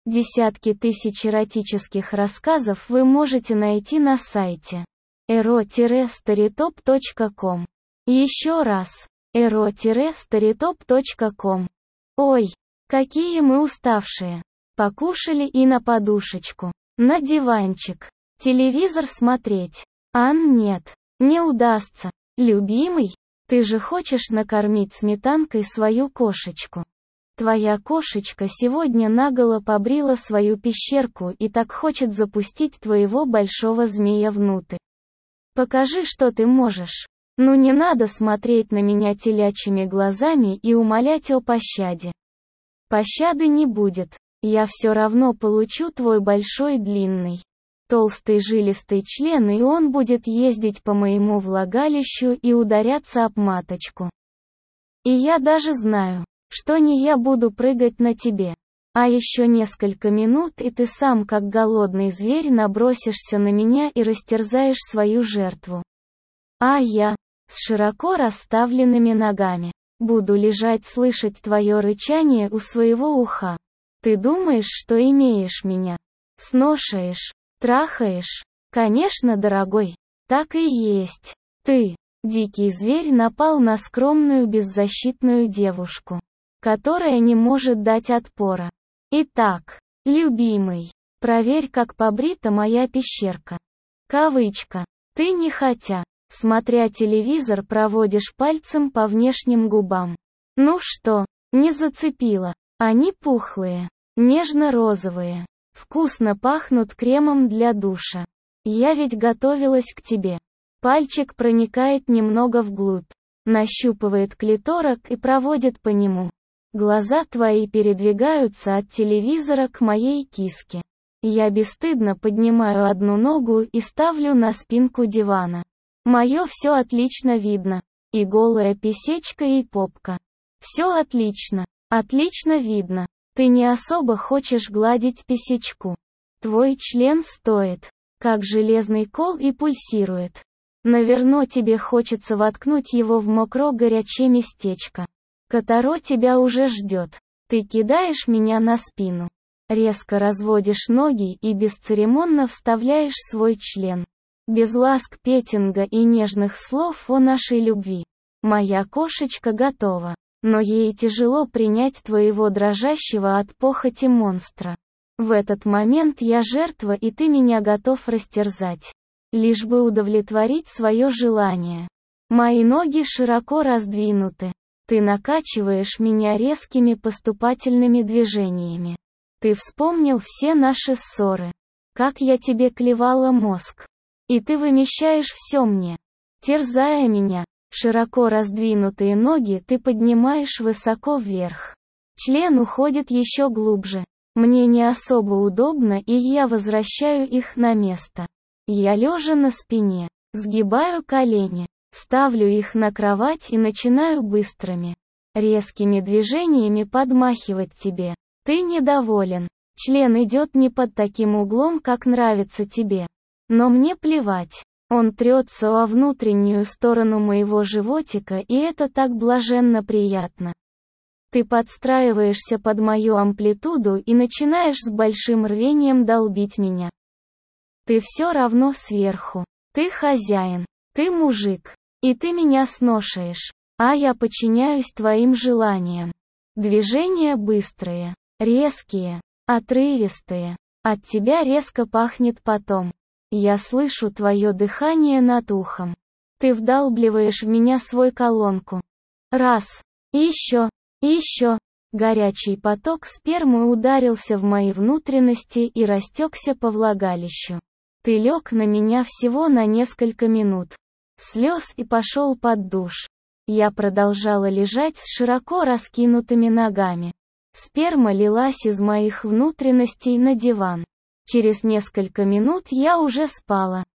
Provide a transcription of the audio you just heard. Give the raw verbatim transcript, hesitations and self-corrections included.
Десятки тысяч эротических рассказов вы можете найти на сайте эро старитоп точка ком. Еще раз, эро старитоп точка ком. Ой, какие мы уставшие. Покушали и на подушечку, на диванчик, телевизор смотреть. Ан, нет, не удастся. Любимый, ты же хочешь накормить сметанкой свою кошечку. Твоя кошечка сегодня наголо побрила свою пещерку и так хочет запустить твоего большого змея внутрь. Покажи, что ты можешь. Ну не надо смотреть на меня телячьими глазами и умолять о пощаде. Пощады не будет, я все равно получу твой большой длинный, толстый жилистый член, и он будет ездить по моему влагалищу и ударяться об маточку. И я даже знаю, что не я буду прыгать на тебе. А еще несколько минут, и ты сам как голодный зверь набросишься на меня и растерзаешь свою жертву. А я, с широко расставленными ногами, буду лежать, слышать твое рычание у своего уха. Ты думаешь, что имеешь меня? Сношаешь, трахаешь? Конечно, дорогой, так и есть. Ты, дикий зверь, напал на скромную беззащитную девушку, которая не может дать отпора. Итак, любимый, проверь, как побрита моя пещерка. Кавычка. Ты нехотя, смотря телевизор, проводишь пальцем по внешним губам. Ну что, не зацепило? Они пухлые, нежно-розовые, вкусно пахнут кремом для душа. Я ведь готовилась к тебе. Пальчик проникает немного вглубь, нащупывает клиторок и проводит по нему. Глаза твои передвигаются от телевизора к моей киске. Я бесстыдно поднимаю одну ногу и ставлю на спинку дивана. Мое все отлично видно. И голая писечка, и попка. Все отлично. Отлично видно. Ты не особо хочешь гладить писечку. Твой член стоит, как железный кол, и пульсирует. Наверно, тебе хочется воткнуть его в мокро горячее местечко. Котаро тебя уже ждет. Ты кидаешь меня на спину. Резко разводишь ноги и бесцеремонно вставляешь свой член. Без ласк, петинга и нежных слов о нашей любви. Моя кошечка готова, но ей тяжело принять твоего дрожащего от похоти монстра. В этот момент я жертва, и ты меня готов растерзать, лишь бы удовлетворить свое желание. Мои ноги широко раздвинуты. Ты накачиваешь меня резкими поступательными движениями. Ты вспомнил все наши ссоры. Как я тебе клевала мозг. И ты вымещаешь все мне. Терзая меня, широко раздвинутые ноги ты поднимаешь высоко вверх. Член уходит еще глубже. Мне не особо удобно, и я возвращаю их на место. Я лежа на спине, сгибаю колени. Ставлю их на кровать и начинаю быстрыми, резкими движениями подмахивать тебе. Ты недоволен. Член идет не под таким углом, как нравится тебе. Но мне плевать. Он трется о внутреннюю сторону моего животика, и это так блаженно приятно. Ты подстраиваешься под мою амплитуду и начинаешь с большим рвением долбить меня. Ты все равно сверху. Ты хозяин. Ты мужик. И ты меня сношаешь, а я подчиняюсь твоим желаниям. Движения быстрые, резкие, отрывистые. От тебя резко пахнет потом. Я слышу твое дыхание над ухом. Ты вдалбливаешь в меня свой колонку. Раз. И еще. И еще. Горячий поток спермы ударился в мои внутренности и растекся по влагалищу. Ты лег на меня всего на несколько минут. Слез и пошел под душ. Я продолжала лежать с широко раскинутыми ногами. Сперма лилась из моих внутренностей на диван. Через несколько минут я уже спала.